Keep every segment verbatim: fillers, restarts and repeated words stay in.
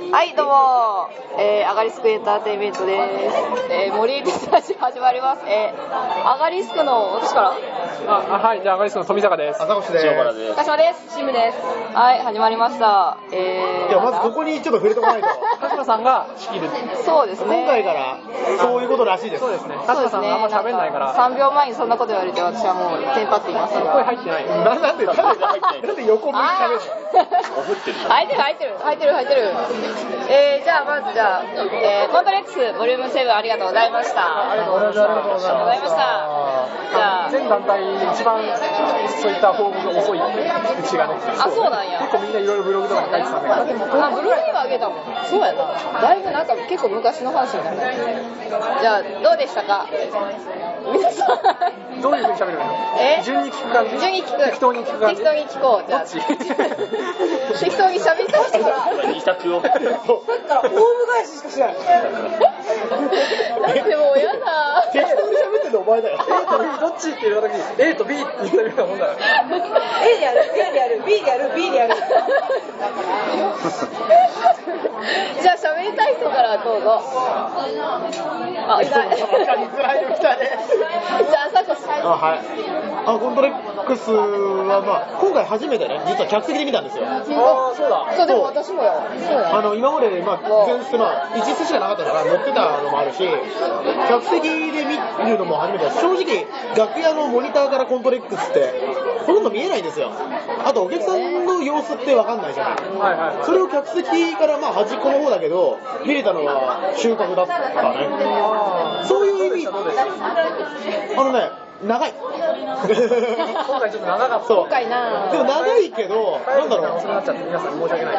はいどうも、えー、アガリスクエンターテインメントです、えー、森エビスタジオ始まります、えー、アガリスクの私からああはいじゃあアガリスクの富坂です。 朝越です。塩原です。 鹿島です。シムです。はい始まりました。えー、 いやまずここにちょっと触れておかないと鹿島さんが仕切る。 そうですね。 今回からそういうことらしいです。 そうですね。鹿島さんがあんま喋んないからさんびょうまえにそんなこと言われて私はもうテンパっていますが声入ってない。 なんなんでなんでなんで横向いて喋るの。 入ってる入ってる入ってる入ってる。えー、じゃあまずじゃあ、えー、コントレックスボリュームセブンありがとうございました。 ありがとうございました。 ありがとうございました。じゃあ全団体で一番そういった報告が遅いってうちがね。 あそうなんや。 結構みんないろいろブログとかに書いてたんだけど。 あブログにはあげたもん。そうやな。だいぶなんか結構昔の話になる。じゃあどうでしたか。皆さんどういう風に喋るの？ え？ 順に聞く感じ？ 順に聞く。 適当に聞く感じ？ 適当に聞こう。じゃあ適当に喋りたい人から二択を。 だからオウム返ししかしない。でも嫌だ。 適当に喋ってるのお前だよ。 A と B どっちって言われた時に A と B って言ったようなもんだよ。 A でやる A でやる B でやる B でやる。じゃあ喋りたい人からどうぞ。あ、いない。 分かりづらいの来たね。 じゃあサコス。 あはいあコントレックスはまあ今回初めてね実は客席で見たんですよ。 ああそうだ。 そうでも私もよ。そうや。 あの今までまあ前日まあ一室しかなかったから乗ってたのもあるし客席で見るのも初めてだし正直楽屋のモニターからコントレックスってほとんど見えないんですよ。あとお客さんの様子って分かんないじゃない。 はいはい。 それを客席からまあ端っこの方だけど見れたのは収穫だったね。そういう意味あのね長い。 今回ちょっと長かった。 そう今回なでも長いけどなんだろう遅くなっちゃって皆さんに申し訳ない。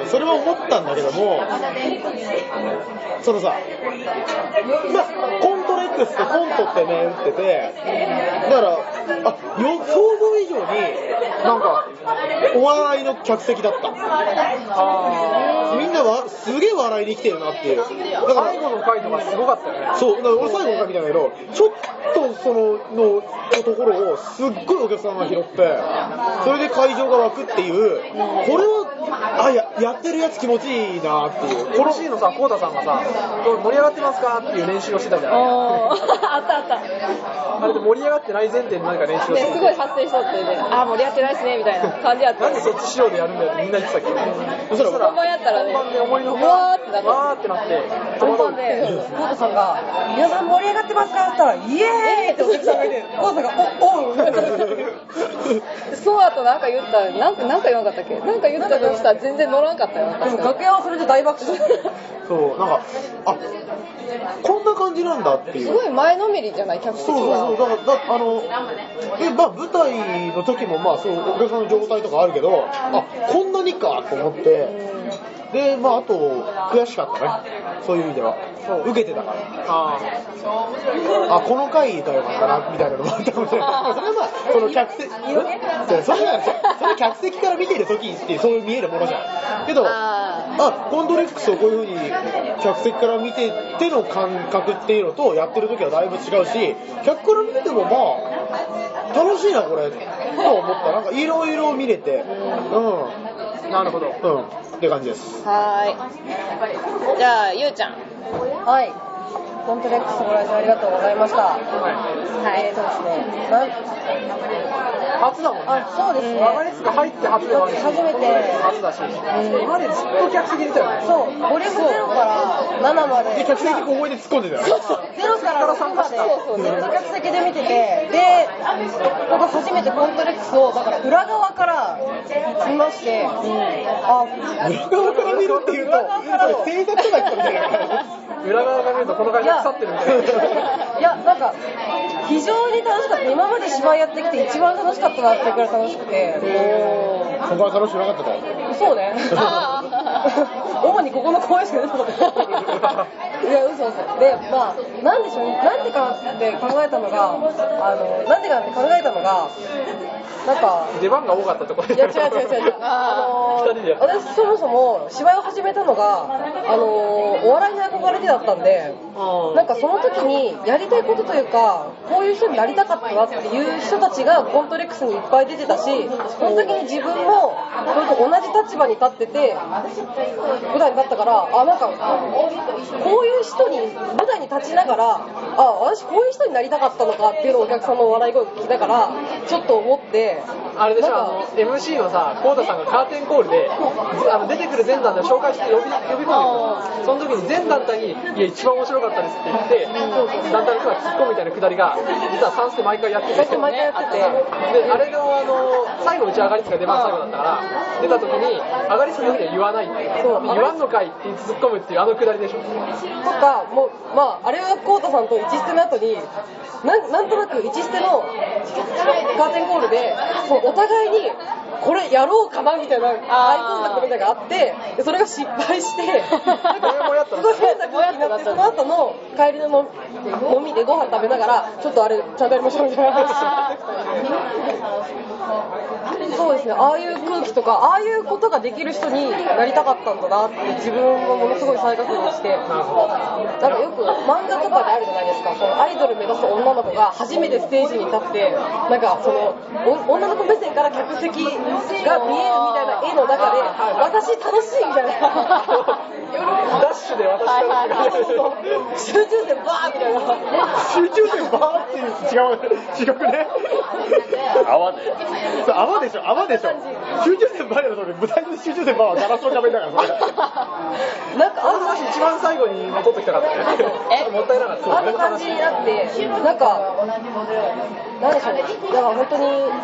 うんそれは思ったんだけどもそのさまあコントレックスってコントってね打っててだからあよ想像以上になんかお笑いの客席だった。 あみんなはすげえ笑いに来てるなっていう。だから最後の回とかすごかったよね。 そうだから俺最後の回見たんだけどちょっとそののところをすっごいお客さんが拾ってそれで会場が湧くっていうこれはあ や, やってるやつ気持ちいいなっていう。 エムシー のさ、コウタさんがさ、盛り上がってますかっていう練習をしてたじゃない。 あったあった。 あれで盛り上がってない前提で何か練習をしてね、すごい発声しとってね、あー盛り上がってないですねみたいな感じやった。 なんでそっち仕様でやるんだよってみんな言ってたけど、そしたら本番やったらね、 本番で思いのほかわーってなってわーってなって本番でコウタさんが皆さん盛り上がってますかって言ったらイエーイってお客さんがいてコウタさんがおおうその後なんか言ったなんかなんか言わなかったっけなんか言ったとしたら全然乗らんかったよ。でも楽屋はそれで大爆笑。 そうなんかあこんな感じなんだっていう。 すごい前のめりじゃない客席が。 そうそうそうだからだあのでまあ舞台の時もまあそうお客さんの状態とかあるけどあこんなにかと思ってでまああと悔しかったねそういう意味では受けてたからああこの回だよかったなみたいなのもあったかもしれない。それはまあその客席それそれ客席から見てる時ってそういう見えるものじゃんけどあコントレックスをこういう風に客席から見てての感覚っていうのとやってる時はだいぶ違うし客から見ててもまあ楽しいなこれと思った。なんかいろいろ見れてうんなるほどうんって感じです。 はーい。じゃあゆうちゃん。 はい。コントレックスご来場ありがとうございました。はい。えーとですね。なん初だもんね。 あ、そうですね。 アガリスク入って初でもあるし初めて初だし、今までずっと客席にいたよね。 そう。ボリュームゼロからななまで。 で客席ここで突っ込んでたよね。 ゼロからろくまでずっと客席で見てて、で、僕初めてコントレックスをだから裏側から見まして、あ、 裏側から見るっていうと制作とかみたいな。 裏側から見るとこの会社腐ってるみたいな。 いや、なんか非常に楽しかった。今まで芝居やってきて一番楽しかったなってくらい楽しくて。 そこは楽しくなかったかそうね。主にここの公演しか出なかった。いや、嘘嘘。で、まあ、なんでしょうね。なんでかって考えたのが、あの、なんでかって考えたのが、 なんか出番が多かったところで。 いや違う違う違う違うあのー、私そもそも芝居を始めたのが、あのー、お笑いに憧れてだったんで、なんかその時にやりたいことというかこういう人になりたかったなっていう人たちがコントレックスにいっぱい出てたし、その時に自分も同じ立場に立ってて舞台に立ったから、あ、なんかこういう人に舞台に立ちながら、あ、私こういう人になりたかったのかっていうのをお客さんの笑い声を聞きながらちょっと思って、 あれでしょ、あの エムシー のさ、コウタさんがカーテンコールであの出てくる全団体を紹介して呼び呼び込んでくる。その時に全団体に、いや一番面白かったですって言って、団体の人が突っ込むみたいなくだりが実はサンスで毎回やってて、 毎回やってて、 であれのあの最後うち上がりつが出番最後だったから、出た時に上がりつの時には言わないっていう、そう言わんのかいって言って突っ込むっていうあのくだりでしょ。 とかもう、まああれはコウタさんと一捨ての後にな ん, なんとなく一捨てのカーテンコールでお互いにこれやろうかなみたいなアイコンタクトみたいなのがあって、それが失敗してすごい変な空気になって、その後の帰りのの飲みでご飯食べながらちょっとあれちゃんとやりましょうみたいな話そうですね、ああいう空気とかああいうことができる人になりたかったんだなって自分もものすごい再確認して、なんかよく漫画とかであるじゃないですか、そのアイドル目指す女の子が初めてステージに立ってなんかその女の子目線から客席が見えるみたいな絵の中で私楽しいみたいなダッシュで私楽しい集中線バーみたいな集中線バーっていう違う違くね泡で泡でしょ泡でしょ集中線バーやると舞台の集中線バーはガラスの壁だからそれなんかあんまし一番最後に戻ってきたかったねえもったいなかったあんな感じになってなんかなんでしょうね、だから本当に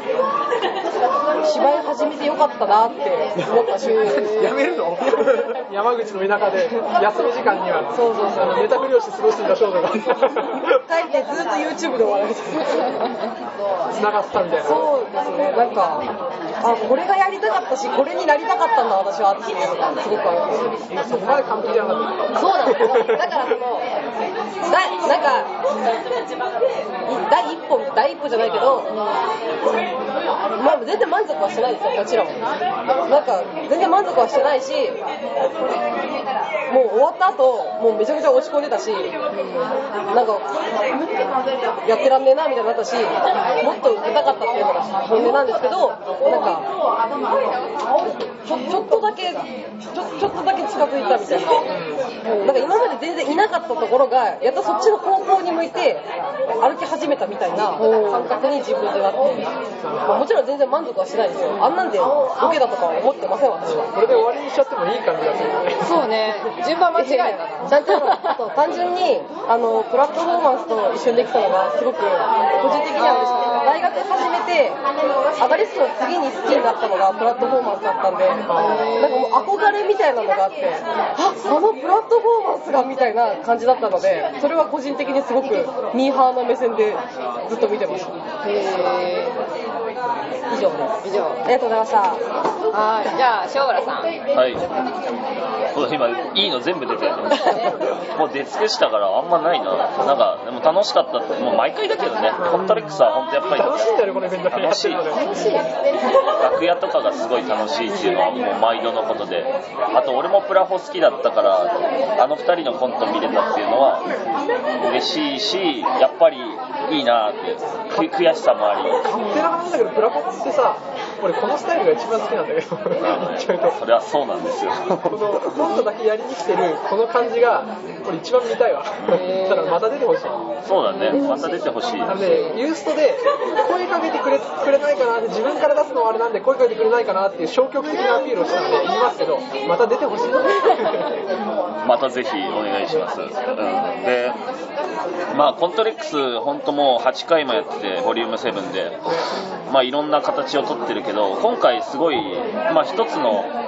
芝居始めてよかったなって思ったしやめるの山口の田舎で休み時間にはそうそうそうネタ振りをして過ごしていた少女が帰ってずっと YouTube で終わられて繋がったみたいな。 そうですね、なんかあこれがやりたかったしこれになりたかったんだ私はっていうのがすごくあります。 そこまで完璧じゃなかった。 そうなんですよ、だからそのだなんか第一歩第一歩じゃないけど、まあ全然満足はしてないですよ、もちろんなんか全然満足はしてないし、もう終わった後もうめちゃくちゃ落ち込んでたし、なんかやってらんねえなみたいになったし、もっと受けたかったっていうのが本音なんですけど、なんかちょ、ちょっとだけちょ、ちょっとだけ近づいたみたいな、なんか今まで全然いなかったところがやっとそっちの方向に向いて歩き始めたみたいな感覚に自分でなって、まあ、もちろん全然満足はしないですよ、あんなんで受けたとかは思ってません私は。 これで終わりにしちゃってもいい感じだったよね。 そうね、順番間違えたな。 ちゃんとそう単純にあのプラットフォーマンスと一緒にできたのがすごく個人的には嬉しくて、大学始めてアガリストの次に好きになったのがプラットフォーマンスだったんで、なんかもう憧れみたいなのがあって、あこのプラットフォーマンスがみたいな感じだったので、それは個人的にすごくミーハーな目線でずっと見てました。へー、以上です。 以上、 ありがとうございました。 はい、じゃあ塩原さん。 はい。今いいの全部出てるね。もう出尽くしたからあんまないな。なんかでも楽しかったって、もう毎回だけどね。コントレックスは本当やっぱり楽しいんだよねこのイベント。 楽しい。 楽しい。 楽屋とかがすごい楽しいっていうのはもう毎度のことで、あと俺もプラホ好きだったからあのふたりのコント見れたっていうのは嬉しいし、やっぱりいいなって悔しさもあり。 勝手な話だけどプラコってさ、俺このスタイルが一番好きなんだけど言っちゃうとそれはそうなんですよ。 このコントだけやりに来てるこの感じが俺一番見たいわ。だからまた出てほしい。 そうだね、また出てほしい。 なんでユーストで声かけてくれ、くれないかなって、自分から出すのはあれなんで声かけてくれないかなっていう消極的なアピールをしたんで言いますけど、また出てほしい。 またぜひお願いします。うん、でまあコントレックス本当もうはちかいもやっててボリュームななで、まあいろんな形をとってるけど、今回すごいまあ一つの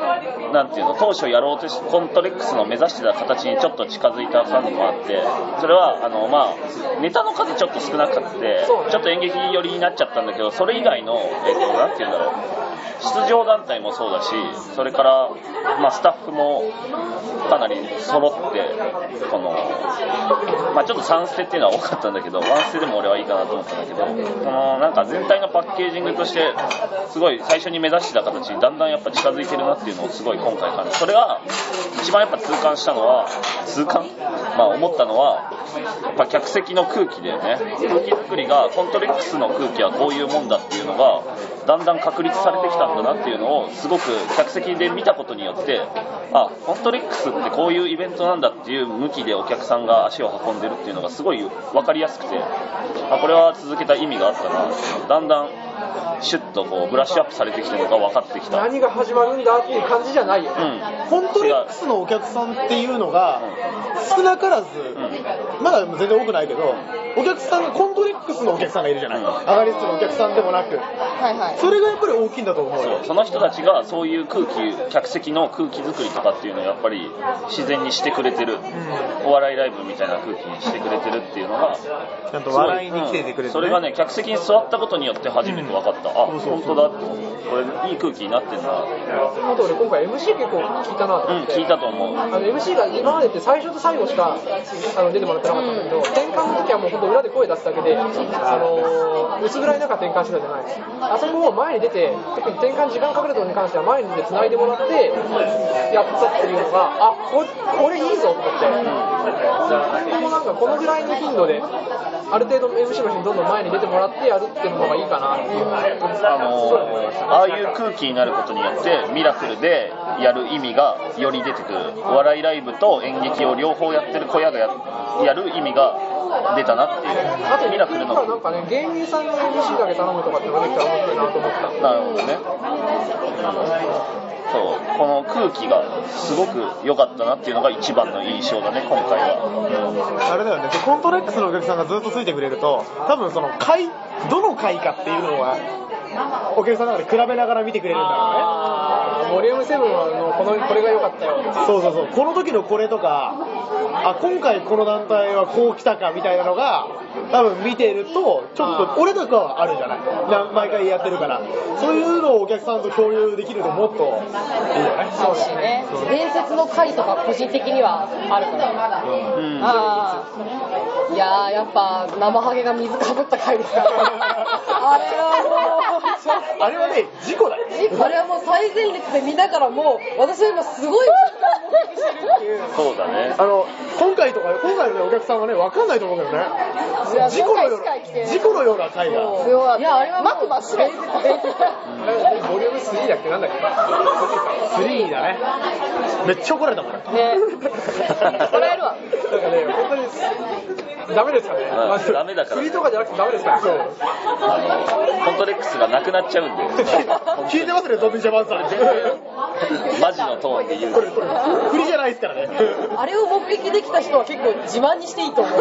なんていうの、当初やろうとしコントレックスの目指してた形にちょっと近づいた感じもあって、それはあの、まあ、ネタの数ちょっと少なくてちょっと演劇寄りになっちゃったんだけど、それ以外の、えっと、なんていうんだろう、出場団体もそうだし、それから、まあ、スタッフもかなり揃って、この、まあ、ちょっとさんステっていうのは多かったんだけど、ワンステでも俺はいいかなと思ったんだけど、このなんか全体のパッケージングとしてすごい最初に目指してた形にだんだんやっぱ近づいてるなっていうのをすごい今回感じ、それは一番やっぱ痛感したのは痛感、まあ、思ったのはやっぱ客席の空気だよね。空気作りがコントレックスの空気はこういうもんだっていうのがだんだん確立されてきたんだなっていうのをすごく客席で見たことによって、あ、コントレックスってこういうイベントなんだっていう向きでお客さんが足を運んでるっていうのがすごい分かりやすくて、あ、これは続けた意味があったな、だんだんシュッとこうブラッシュアップされてきてるのが分かってきた。 何が始まるんだっていう感じじゃないよ、 うん、コントレックスのお客さんっていうのが少なからず、うん、まだ全然多くないけど、お客さんがコントレックスのお客さんがいるじゃない、うん、アガリストのお客さんでもなく、はいはい、それがやっぱり大きいんだと思うよ。 そう、その人たちがそういう空気、客席の空気作りとかっていうのをやっぱり自然にしてくれてる、うん、お笑いライブみたいな空気にしてくれてるっていうのがちゃんと笑いに来ててくれてる、ね、うん、それがね、客席に座ったことによって初めて分かった、うん、あ、本当だって、これいい空気になってんな。 あと俺今回 エムシー 結構聞いたなと思って、 うん、聞いたと思う。 あの エムシー が今までって最初と最後しかあの出てもらってなかったんだけど、転換の時はもう本当裏で声出すだけで、あの薄暗い中転換してたじゃないですか。あそこを前に出て、特に転換時間かかるところに関しては前に出て繋いでもらってやったっていうのが、あ、これ、これいいぞと思って、うん、でもなんかこのぐらいの頻度である程度 エムシー の人にどんどん前に出てもらってやるっていうのがいいかなっていう、 あのー、ああいう空気になることによってミラクルでやる意味がより出てくる。お笑いライブと演劇を両方やってる小屋が や, やる意味が出たなっていう。 あとミラクルのなんかね、芸人さんの エムシー だけ頼むとかっていうのができたら面白いなと思った。 なるほどね、そう、この空気がすごく良かったなっていうのが一番の印象だね、今回は。 あれだよね、コントレックスのお客さんがずっとついてくれると、多分その回、どの回かっていうのはお客さんの中で比べながら見てくれるんだろうね。 あ、ボリュームセブンのこのこれが良かったよ。 そうそうそう、この時のこれとか、あ、今回この団体はこう来たかみたいなのが多分見てるとちょっと俺とかはあるじゃない、毎回やってるから、そういうのをお客さんと共有できるともっといいよね。 そうですね。伝説の回とか個人的にはあるから、うん、あー、いやー、やっぱ生ハゲが水かぶった回ですからあれはもうあれはね、事故だよ。 あれはもう最前列で見ながらもう私は今すごい目撃してるっていう。 そうだね。 あの今回とか今回の、ね、お客さんはね、分かんないと思うけどね、事故のような事故のような回が。 いや、あれはマクマスレイボリュームスリーだっけ、なんだっけスリーだね。めっちゃ怒られたもんね。 怒られるわ。 なんかね、本当にダメですかね。 まあ、ダメだから。 スリーとかじゃなくてダメですかね。そう。 あのコントレックスがなくなっちゃうんで。 聞いてますね、ドビンジャマンさん。 マジのトーンで言う。 これこれ振りじゃないですからね。 あれを目撃できた人は結構自慢にしていいと思う。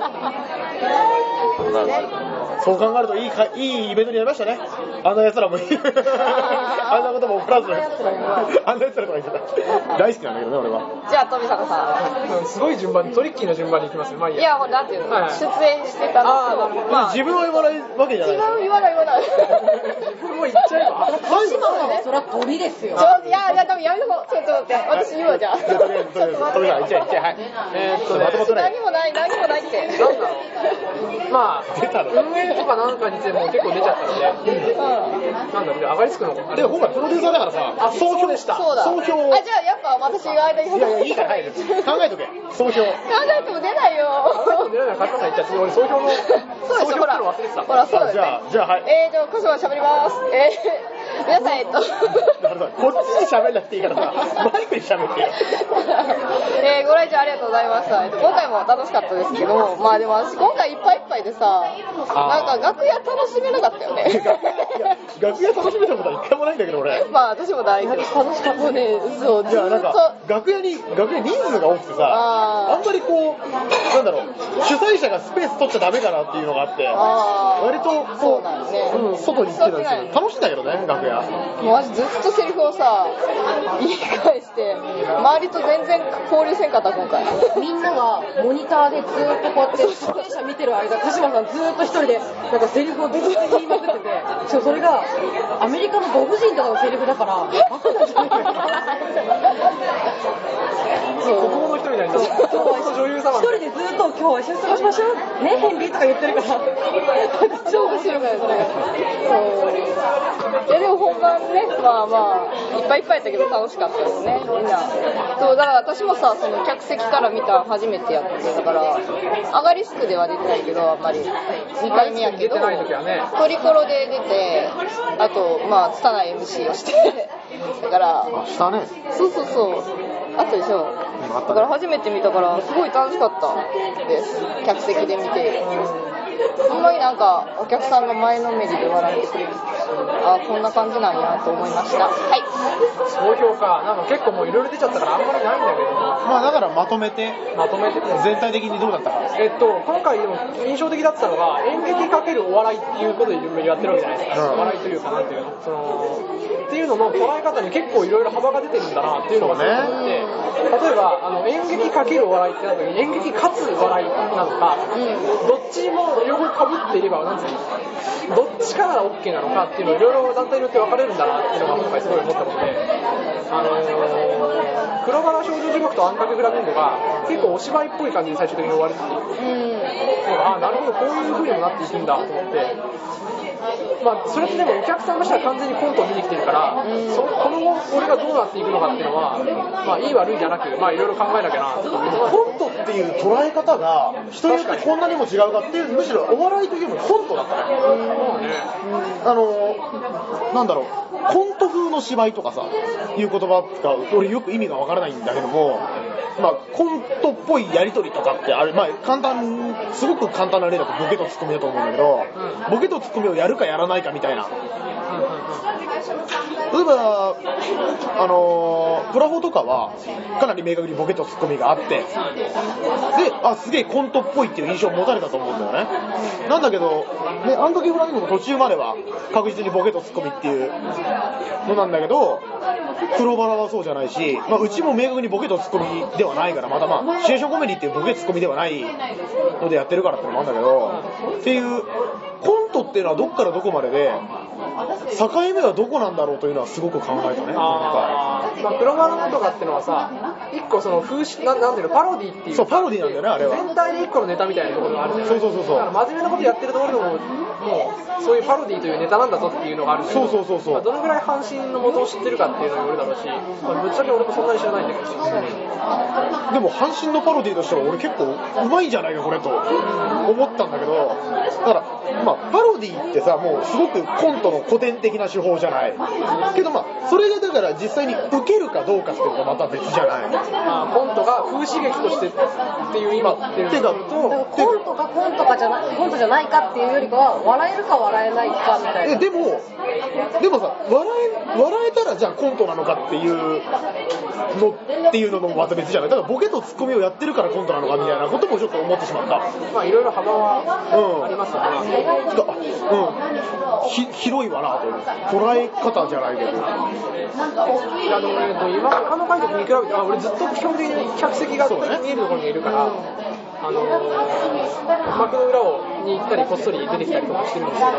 そう考えるといいか、いいイベントになりましたね。あんな奴らもいい。あんなこともプラスあんな奴らとか言ってた。大好きなんだけどね、俺は。 じゃあ富坂さん、すごい順番にトリッキーな順番に行きますね。まあいいや。 いや、もうなんていうの、はい、出演してたのと、 まあ、自分は言わないわけじゃない。 自分は言わない言わない。 自分も言っちゃえば。 今はね、それは鳥ですよ。ちょいやいや、多分やめとこう。ちょっと待って、私言うわじゃあ。とりあえずとりあえず富坂、いっちゃいっちゃい、はい。えーっとね、何もない何もないって。なんだろう。まあ、出たの。運営とかなんかについても結構出ちゃったので、うん、なんだろう、上がりつくのか。 でも今回プロデューサーだからさ、 あ、総評でした。 そうだ。総評。あ、じゃあやっぱ私が間に。 いやいや、いいから入る。考えとけ。総評。考えても出ないよ。 出ないから、カッカさん言っちゃって、俺総評の。 そうですよ、ほら。 忘れてた。 ほら、そうです。 じゃあ、じゃあ、はい。 えー、じゃあ、コスは喋ります。えー、皆さん、えっと。 こっちに喋んなくていいからさ、マイクに喋ってよ。 えー、ご来場ありがとうございました。えっと、今回も楽しかったですけど、まあでも私今回いっぱいいっぱいでさ、なんか楽屋楽しめなかったよね。 楽屋楽しめたことは一回もないんだけど俺。 まあ私もないけど楽しかったね。嘘。 いやなんか楽屋に楽屋人数が多くてさ、あんまりこうなんだろう主催者がスペース取っちゃダメかなっていうのがあって、割とこう、ね、うん、外に行ってたんですけど楽しいんだけどね楽屋。 もう私ずっとセリフをさ言い返して周りと全然交流せんかった今回。 みんながモニターでずっとこうやって出演者見てる間、鹿島さんずっと一人でなんかセリフをずっと言いまくってて、それがアメリカのご婦人とかのセリフだからバカなんじゃないかな。 国語の一人だよね。女優様。 一人でずっと今日は一緒に過ごしましょうねヘンリーとか言ってるから。 超面白いからね。いやでも本番ね、まあまあいっぱいいっぱいやったけど楽しかったですねみんな。そうだから私もさその客席から見た初めてやってだからアガリスクでは出てないけどあんまりにかいめやけど、トリコロで出てあとまあ拙い エムシー をしてだからしたね。 そうそうそうあったでしょ。だから初めて見たからすごい楽しかったです客席で見て。ほんまになんかお客さんが前のめりで笑ってくれる。あこんな感じなんやと思いました。はい。 総評かなんか結構もういろいろ出ちゃったからあんまりないんだけど。 まあだからまとめてまとめて全体的にどうだったか。 えっと今回でも印象的だったのが演劇かけるお笑いっていうことでいろいろやってるわけじゃないですか。うん、お笑いというかなんていうのそのっていうのの捉え方に結構いろいろ幅が出てるんだなっていうのがすごくあって、例えばあの演劇かけるお笑いってなった時に演劇かつ笑いなのか、うん、どっちも両方かぶっていればなんていうのどっちかなら OK なのかっていうのをいろいろ団体によって分かれるんだなっていうのが今回すごい思ったことで、あのー、黒原少女地獄とあんかけフラミンゴが結構お芝居っぽい感じで最終的に終わるっていう、うん、ああなるほどこういう風にもなっていくんだと思って。まあ、それってでもお客さんとしては完全にコントを見に来てるから、うん、そこの後俺がどうなっていくのかっていうのは、まあ、いい悪いじゃなくまあいろいろ考えなきゃなと。 コントっていう捉え方が人によってこんなにも違うかっていうむしろお笑いというよりもコントだったね。うんねあのなんだろうコント風の芝居とかさいう言葉が俺よく意味がわからないんだけども、まあ、コントっぽいやり取りとかってあれ、まあ、簡単すごく簡単な例だとボケとツッコミだと思うんだけど、うん、ボケとツッコミをやるかやらないかみたいな、例えばあのー、プラフォとかはかなり明確にボケとツッコミがあってであすげえコントっぽいっていう印象を持たれたと思うんだよね。なんだけどねあん時フラミンゴも途中までは確実にボケとツッコミっていうのなんだけど黒バラはそうじゃないし、まあ、うちも明確にボケとツッコミではないからまたまあシチュエーションコメディっていうボケツッコミではないのでやってるからってのもあるんだけどっていうコントっていうのはどっからどこまでで境目はどこなんだろうというのはすごく考えたね。 あまあ、プロバラとかってのはさ一個その風刺な、なんていうのパロディっていうそうパロディなんだよねあれは全体で一個のネタみたいなところがあるじゃない。 そうそうそうそうだから真面目なことやってるところでももうそういうパロディというネタなんだぞっていうのがあるんだけどそうそうそうそう、 まあ、どのぐらい阪神の元を知ってるかっていうのによるだろうし、まあ、ぶっちゃけ俺もそんなに知らないんだけど、うん、 でも阪神のパロディとしては俺結構うまいんじゃないかこれと思ったんだけどだからまあパロディってさもうすごくコントの古典的な手法じゃないけどまあそれがだから実際に受けるかどうかっていうのがまた別じゃない、 まあ、コントが風刺劇としてっていう今っていうのとコントかコントかじゃないコントじゃないかっていうよりかは笑えるか笑えないかみたいな。 でもでもさ笑え笑えたらじゃあコントなのかっていうのっていうのもまた別じゃない。だからボケとツッコミをやってるからコントなのかみたいなこともちょっと思ってしまった。 まあいろいろ幅はありますよね。 うん、ひ広いわなという捉え方じゃないけど。 いやでもね今他の回と見比べてあ俺ずっと基本的に客席が見えるところにいるから。あのー、幕の裏をに行ったりこっそり出てきたりとかしてるんですけど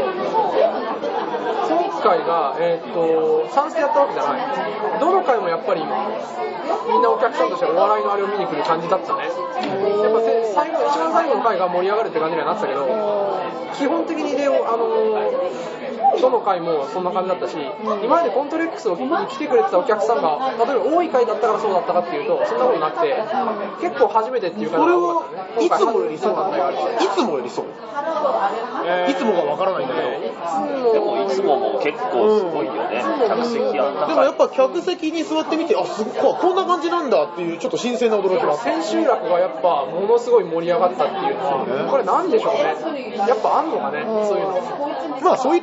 今回が、えー、とさんステやったわけじゃないどの回もやっぱりみんなお客さんとしてお笑いのあれを見に来る感じだったね。やっぱ最後一番最後の回が盛り上がるって感じにはなってたけど基本的にで、あのーどの回もそんな感じだったし、今までコントレックスに来てくれてたお客さんが例えば多い回だったからそうだったかっていうとそんなことなくて結構初めてっていう感じが多かったね。 いつもよりそうなんだよ。いつもよりそう、えー、いつもがわからないんだけど、えー、でもいつもも結構すごいよね、うん、客席あんな。 でもやっぱ客席に座ってみてあすごいこんな感じなんだっていうちょっと新鮮な驚きが千秋楽がやっぱものすごい盛り上がったっていうのは、ね、これなんでしょうね。やっぱあんのかね、うん、そういうの。 まあそういう時はさ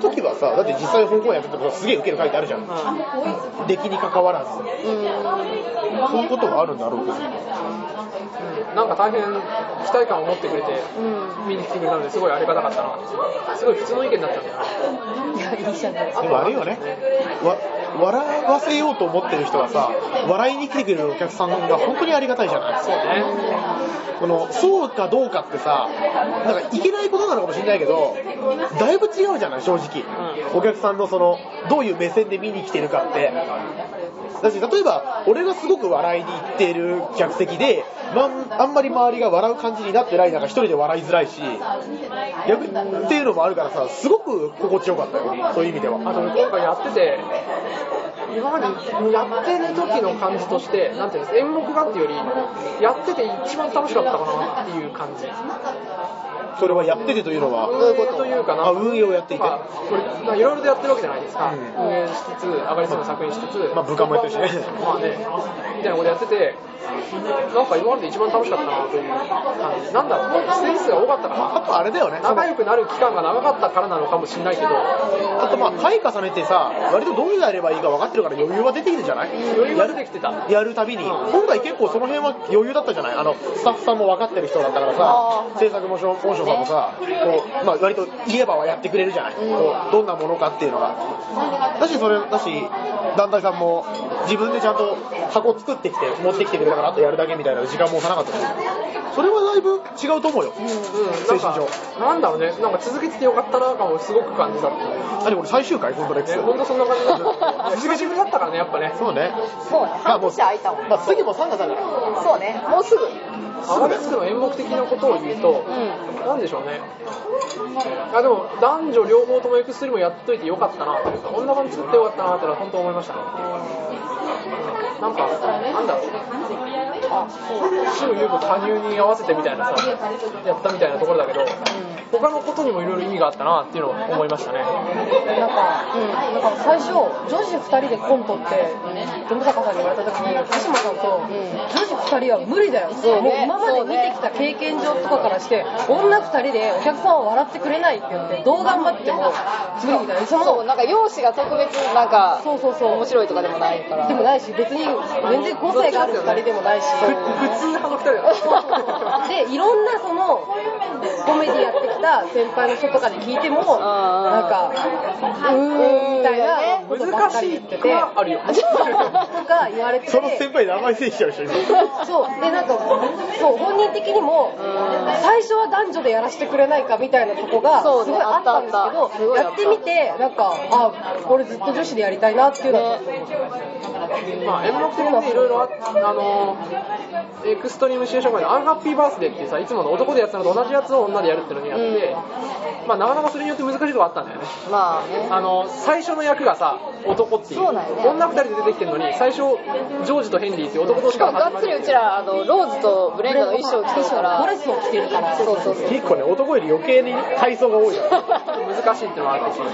さ、だって実際香港やっててもすげえ受ける回ってあるじゃん、うん、出来に関わらず、うん、そういうことがあるんだろうけど、うん、 なんか大変期待感を持ってくれて、うん、見に来てくれたのですごいありがたかったな。すごい普通の意見だったんだよ。 いや、いいじゃないですか。 でもあれよね、わ笑わせようと思ってる人はさ、笑いに来てくれるお客さんが本当にありがたいじゃない。 そうね。 このそうかどうかってさ、なんかいけないことなのかもしれないけど、だいぶ違うじゃない正直、うん、お客さんのそのどういう目線で見に来てるかって。だし、例えば俺がすごく笑いに行っている客席で、ま、あんまり周りが笑う感じになってない中一人で笑いづらいし、逆っていうのもあるからさ、すごく心地よかったよ、そういう意味では。 あと今回やってて、今までやってる時の感じとして、なんていうんですか、演目がっていうよりやってて一番楽しかったかなっていう感じ。 それはやっててというのは、 どういうことというかな、 あ、運営をやっていて、 まあ、これまあいろいろとやってるわけじゃないですか、うん、運営しつつ、上がりそうな作品しつつ、 まあ部下もやってるしね、 まあね、みたいなことやってて、なんか今までで一番楽しかったなという感じ。なんだろう、ステージ数が多かったから、 あとあれだよね、 仲良くなる期間が長かったからなのかもしれないけど、 あとまあ回重ねてさ、割とどうやればいいか分かってるから余裕は出てきてるじゃない。 余裕は出てきてた。 やるたびに、うん、今回結構その辺は余裕だったじゃない。あのスタッフさんも分かってる人だったからさ、制作も本庄さんもさ、こうまあ割と言えばはやってくれるじゃない。うん、こうどんなものかっていうのが。だしそれだし団体さんも自分でちゃんと箱作ってきて持ってきてくれたからあとやるだけみたいな時間も置かなかったし、それはだいぶ違うと思うよ。うん、うん、精神上。 なんだろうね、なんか続けててよかったな感もすごく感じた。 あれこれ最終回コントレックス。 ね、本当そんな感じだった。久しぶりだったからねやっぱね。 そうね。 そうね。半年空いたもん。 まあ次もさんがつだから。 そうね。もうすぐ。 アガリスクの演目的なことを言うと、うん、なんでしょうね。いやでも男女両方ともエクストリームやっといてよかったなというか、こんな感じ作ってよかったなってのは本当思いましたね。なんかなんだろう。あ、週優子加入に合わせてみたいなさ、やったみたいなところだけど、うん、他のことにもいろいろ意味があったなっていうのを思いましたね。 なんか、うん、なんか最初女子ふたりでコントって友坂さんに言われた時に、鹿島さんと、うん、女子ふたりは無理だよ。そうね、もう今まで見てきた経験上とかからして、女ふたりでお客さんは笑ってくれないって言って、どう頑張っても無理みたいな。そのなんか容姿が特別なんかそうそうそう面白いとかでもないから。でもないし、別に全然個性があるふたりでもないし。 普通派のふたりだ。 で、いろんなそのコメディやってきた先輩の人とかで聞いても、なんかうーんみたいなことばっかり言ってて、 あるよ。 とか言われてて、 その先輩名前せいしちゃう人いる。 そうでなんかそう本人的にも最初は男女でやらせてくれないかみたいなとこがすごいあったんですけど、やってみてなんかあこれずっと女子でやりたいなっていうのは。 まあ演目的にいろいろああのエクストリームシチュエーション会でアンハッピーバースデーっていうさ、いつもの男でやってたのと同じやつを女でやるっていうのにやって、うん、まあなかなかそれによって難しいとこあったんだよね。 まあね。 あの最初の役がさ男っていう、そうなんよね、女ふたりで出てきてるのに最初ジョージとヘンリーっていう男同士から始まる。 がっつりうちらあのローズとブレンダーの衣装を着てるからドレスを着てるから。 そうそうそう。結構ね男より余計に体操が多いよ。 難しいっていうのはあるし。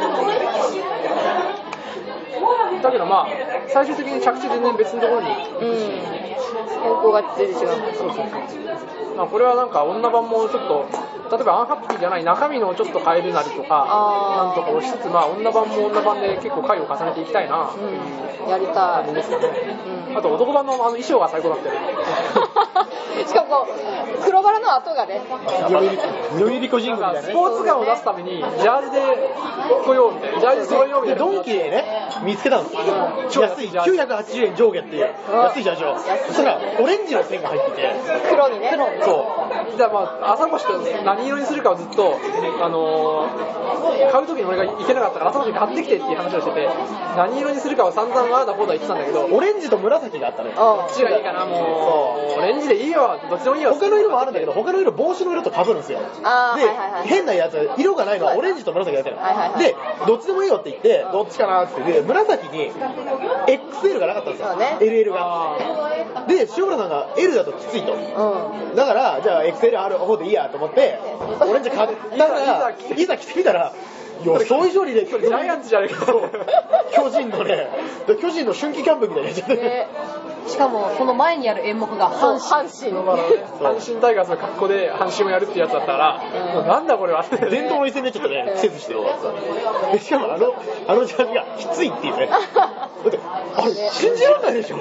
だけどまあ最終的に着地全然別のところに行くし、 方向が全然違う。 そうそうそう。まあこれはなんか女版もちょっと例えばアンハッピーじゃない中身のちょっと変えるなりとかなんとかをしつつ、まあ女版も女版で結構回を重ねていきたいな、うん、やりたいですよね。うん、あと男版のあの衣装が最高だったよ。 しかも黒バラの後がね、 よりりこ神宮みたいなね。 スポーツ感を出すためにジャージで来ようみたいな、ジャージで揃えようみたいな。 ドンキでね見つけたんですよ。安いきゅうひゃくはちじゅうえん上下っていう安いジャージを。そしたらオレンジの線が入ってて、 黒にね。黒にそう。じゃあまあ朝越と何色にするかをずっとあのー、買う時に俺が行けなかったから朝越に買ってきてっていう話をしてて、何色にするかを散々ああだこうだ言ってたんだけど、 オレンジと紫があったのよ。 どっちがいいかなもう。オレンジでいいよ。どっちでもいいよ。 他の色もあるんだけど他の色帽子の色と被るんですよ。で、はいはいはい、変なやつ色がないのはオレンジと紫だったの、はいはいはい、でどっちでもいいよって言ってどっちかなってで紫に エックスエル がなかったんですよ、ね、エルエル がで塩村さんが L だときついと、うん、だからじゃあ エックスエル ある方でいいやと思ってオレンジ買ったらいざ着てみたら予想以上にね、 ジャイアンツじゃねえか。 巨人のね、巨人の春季キャンプみたいなやつね。 しかもその前にある演目が阪神。 阪神タイガースの格好で阪神をやるってやつだったら、もうなんだこれは。 伝統の一戦でちょっとね、季節してよかった。しかもあの、あのジャージがきついっていうね。だって、あれ、信じられないでしょ。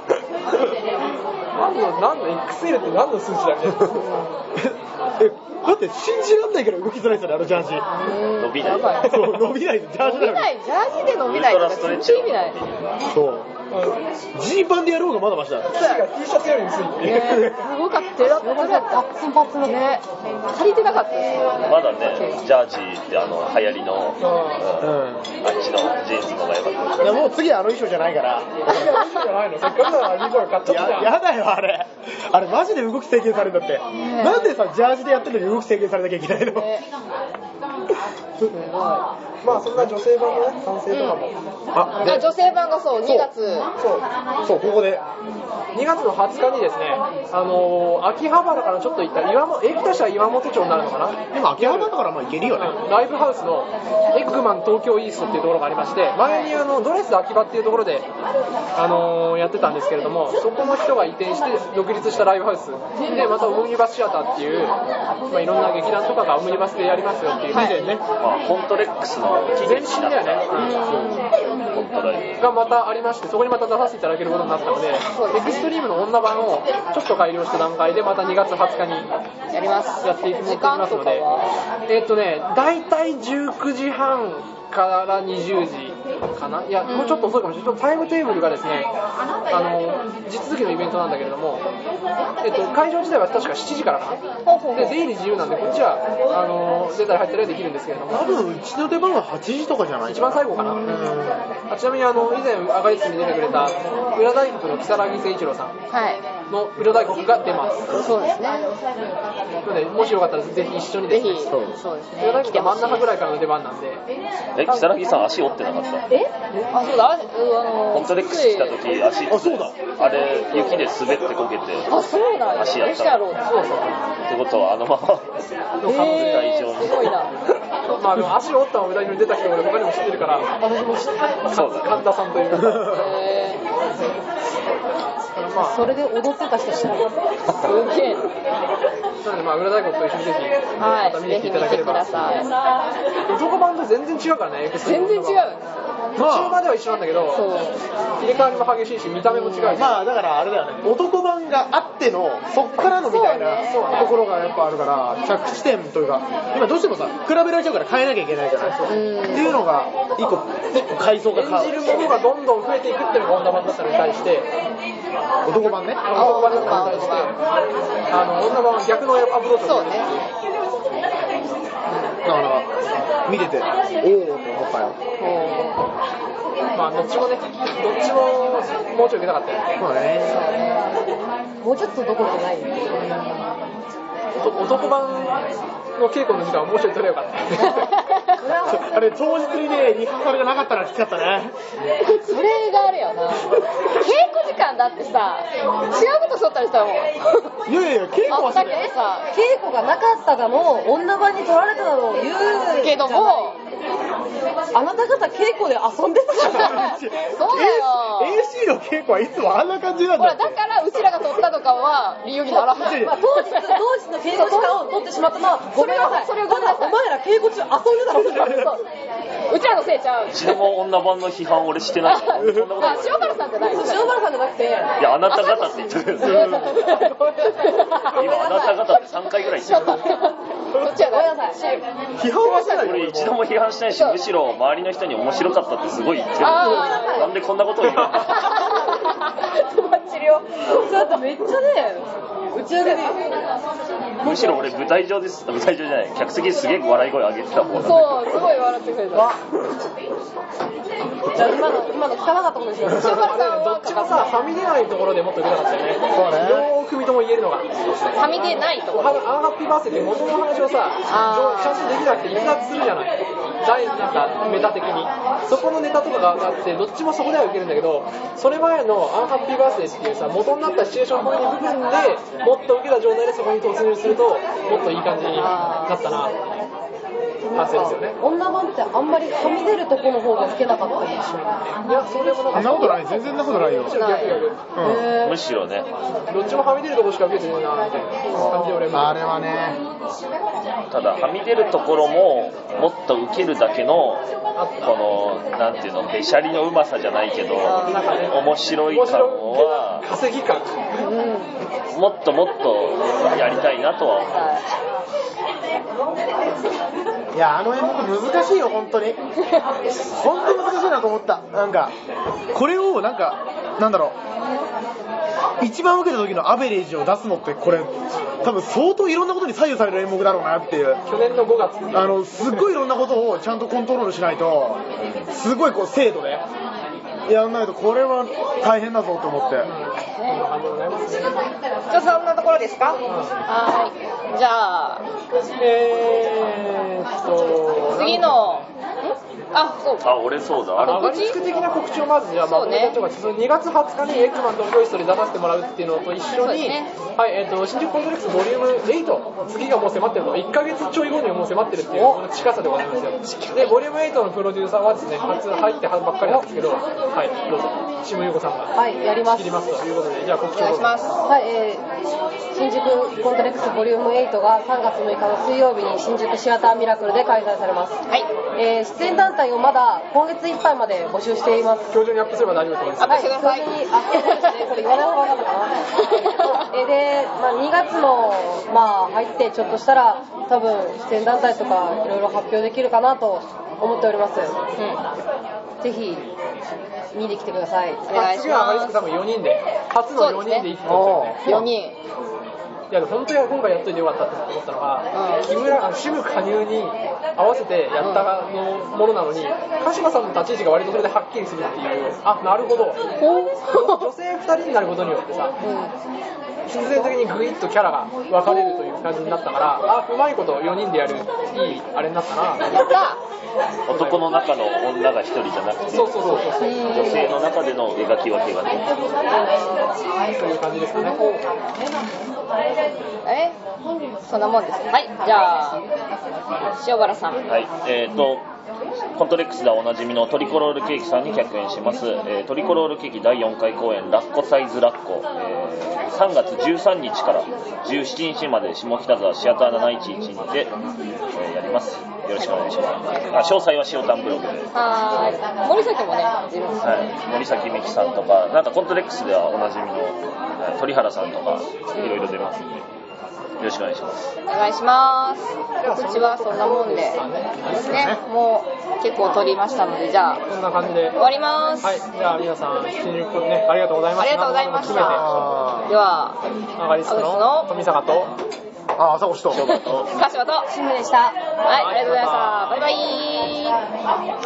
何の、何の エックスエル って何の数値だっけ。 え、だって信じられないから動きづらいですよね、あのジャージ。 伸びない。 そう、伸びないジャージなのに。 伸びない、ジャージで伸びないとか全然意味ない。 そう。ジーパンでやろうがまだましだ。 T シャツより薄いっていう。 ね、すごかった。手だったらパッツンパッツンのね、足りてなかったですよ。 まだね、ジャージってあの流行りの、うん、あっちのジーンズの方が良かった。 いやもう次はあの衣装じゃないから。 次はあの衣装じゃないの。せっかくならリボン買っちゃったじゃん。 や、やだよあれ。あれマジで動き制限されるんだって。ね、なんでさジャージでやってるのに動き制限されなきゃいけないの。ね、 すごい。まあそんな女性版のね、賛成とかも。 うん、あ、あ女性版がそうにがつ。 そうそうここでにがつのはつかにですね、あのー、秋葉原からちょっと行った岩本、駅としては岩本町になるのかな。 今秋葉原だからまあ行けるよね。 ライブハウスのエッグマン東京イーストっていうところがありまして、前にあのドレス秋葉っていうところで、あのー、やってたんですけれども、そこの人が移転して独立したライブハウスで、またオムニバスシアターっていう、まあ、いろんな劇団とかがオムニバスでやりますよっていう、以前ね、 まあ、コントレックスの前身だよね、 コントライブがまたありまして、そこにまた出させていただけることになったので、エクストリームの女版をちょっと改良した段階でまたにがつはつかにやりますやっていきますので、えーっとね、だいたいじゅうくじはんからにじゅうじかな、いや、もうちょっと遅いかもしれない。タイムテーブルがですね、あの地続きのイベントなんだけれども、えっと、会場自体は確かしちじからかな。で、出入り自由なんで、こっちはあの出たり入ったりはできるんですけれども、 多分うちの出番ははちじとかじゃない。 一番最後かな。あ、ちなみにあの以前アガリスに出てくれた裏大黒の如月誠一郎さんの裏大黒が出ます。 はい、そうですね。 ので、もしよかったらぜひ一緒にですね。 ぜひそうですね。 裏大黒真ん中ぐらいからの出番なんで。 え、如月さん足折ってなかった？ え？あ、そうだ。あのコントレックス来た時足、 あ、そうだ。 あれ雪で滑ってこけて、 あ、そうだ。 足やった。そうそう。ってことはあのままの舞台上に。 すごいな。 まあでも足折ったまま舞台上に出た人俺他にも知ってるから、私も知ってる。そうだ。神田さんという。へー。まあそれで踊ってた人知らなかった。 すげえ。 なのでまあ裏大黒と一緒にぜひまた見に来ていただければ。男版と全然違うからね。 全然違う。 途中までは一緒なんだけど、入れ替わりも激しいし見た目も違うし。 まあだからあれだよね。男版があってのそっからのみたいなところがやっぱあるから着地点というか今どうしてもさ比べられちゃうから変えなきゃいけないじゃない。っていうのが一個一個階層が変わる。 演じるものがどんどん増えていくっていうのが女版だったのに対して。 男版ね。 男版だったのに対してあの女版は逆のアプローチをする。そうね。 だから見てておおって思ったよ。 まあどっちもね、どっちももうちょい受けたかったよね。 そうね。 もうちょっとどころじゃないよね。 男版の稽古の時間はもうちょい取れよかった。 あれ当日にねリハーサルがなかったらきつかったね。 それがあるよな。稽古時間だってさ、違うことしとったりしたもん。 いやいや稽古はしてない。さ、 稽古がなかっただの女版に取られただの言うけども。 あなた方稽古で遊んでたじゃない。 そうだよ。 エーシー の稽古はいつもあんな感じなんだ。 ほらだからうちらが撮ったとかは理由にならない。 まあ、当日当日の稽古時間を取ってしまったのはごめんなさい。 それをごめんなさい。 お前ら稽古中遊んでたの。 うちらのせいちゃう。 一度も女版の批判俺してない。 あ、塩原さんじゃない。 塩原さんじゃなくて。いやあなた方って言ってる。今あなた方ってさんかいぐらい言ってる。 そっちはごめんなさい。 批判はしてない。 俺一度も批判してないし、むしろ周りの人に面白かったってすごい言ってる。なんでこんなことを言うの？ 止まってるよ。 だってめっちゃね、打ち上げで。 むしろ俺舞台上です。舞台上じゃない。客席ですげえ笑い声上げてた方。 そう、すごい笑ってくれた。 じゃあ今の今の聞かなかったことですよ。 どっちもさ、はみ出ないところでもっと受けたかったよね。 そうね。 両組とも言えるのが。 はみ出ないところ。 アンハッピーバースデーって元の話をさ、ちゃんとできなくて逸脱するじゃない。大なんかメタ的に。そこのネタとかがあって、どっちもそこでは受けるんだけど、それ前のアンハッピーバースデーっていうさ、元になったシチュエーションポイント部分でもっと受けた状態でそこに突入すると、もっといい感じになったな。 発生ですよね。 女版ってあんまりはみ出るとこの方が受けなかったりでしょ。 いや、それもそんなことない、全然そんなことないよ。 逆逆、 うん、むしろね、 どっちもはみ出るとこしか受けてないなみたいな感じで俺も。 あれはね、 ただはみ出るところももっと受けるだけのこのなんていうのべしゃりのうまさじゃないけど面白い感は稼ぎ感、 うん、もっともっとやりたいなとは思う。 いや、あの演目難しいよ、本当に。本当に難しいなと思った。なんか、これを、なんか、なんだろう、一番受けた時のアベレージを出すのって、これ、多分相当いろんなことに左右される演目だろうなっていう。 去年のごがつ。 あの、すっごいいろんなことをちゃんとコントロールしないと、すごいこう、精度で、やんないと、これは大変だぞと思って。 じゃあそんなところですか？ はい。じゃあ、 えーっと、 次の、あ、そうあ、俺そうだ。あれアガリスク的な告知をまずじゃあまとめたいと思います。にがつはつかにエッグマンとボイストで出させてもらうっていうのと一緒に、ね、はい、えーっと新宿コンプレックスボリュームエイト、次がもう迫ってるの、いっかげつちょい後にもう迫ってるっていうこの近さでございますよ。でボリュームエイトのプロデューサーはですね、初入ってばっかりなんですけど、はい、どうぞ下優子さんがはいやります。 仕切りますということで、じゃあ告知をお願いします。 はい、えー、新宿コンプレックスボリュームエイトがさんがつむいかの水曜日に新宿シアターミラクルで開催されます。 はい。 えー、出演団体をまだ今月いっぱいまで募集しています。 今日中にアップすれば大丈夫です。 アップしてください。 はい、今日中に、あ、そうですね、これ言わない方が分かったかな。えー、で、まあ、にがつの、まあ、入ってちょっとしたら多分出演団体とかいろいろ発表できるかなと思っております。うん、ぜひ見に来てください。 お願いし次はアガリスまク多分よにんで、初のよにんで一本ですよね。 す。よにん。 いや本当に今回やっといてよかったって思ったのが、うん、木村あの渋加入に合わせてやったのものなのに、鹿島さんの立ち位置が割とそれではっきりするっていう、あ、なるほど、女性ふたりになることによってさ、うん、必然的にグイッとキャラが分かれるという感じになったから、あ、うまいことよにんでやるいいあれになったな。 やった男の中の女が一人じゃなくて、 そうそうそうそう、 女性の中での描き分けがね、 そういう感じですかね。 えそんなもんです。はい、じゃあ塩原さん。 はい、えーとコントレックスではおなじみのトリコロールケーキさんに客演します、えー、トリコロールケーキだいよんかい公演ラッコサイズラッコ、えー、さんがつじゅうさんにちからじゅうしちにちまで下北沢シアターなないちいちにて、えー、やります。よろしくお願いします。あ、詳細は塩タンブログで。 はーい。森崎もね出るんですね。 はい、森崎美希さんとか、なんかコントレックスではおなじみの、はい、鳥原さんとかいろいろ出ますんで、よろしくお願いします。 お願いします。告知はそんなもんでですね。もう結構撮りましたので、じゃあこんな感じで終わります。 はい、じゃあ皆さん新宿ね、ありがとうございました。 ありがとうございました。ではアガリスクの富坂とあ、朝越しとと鹿島とシムでした。 はい、ありがとうございました。バイバイ。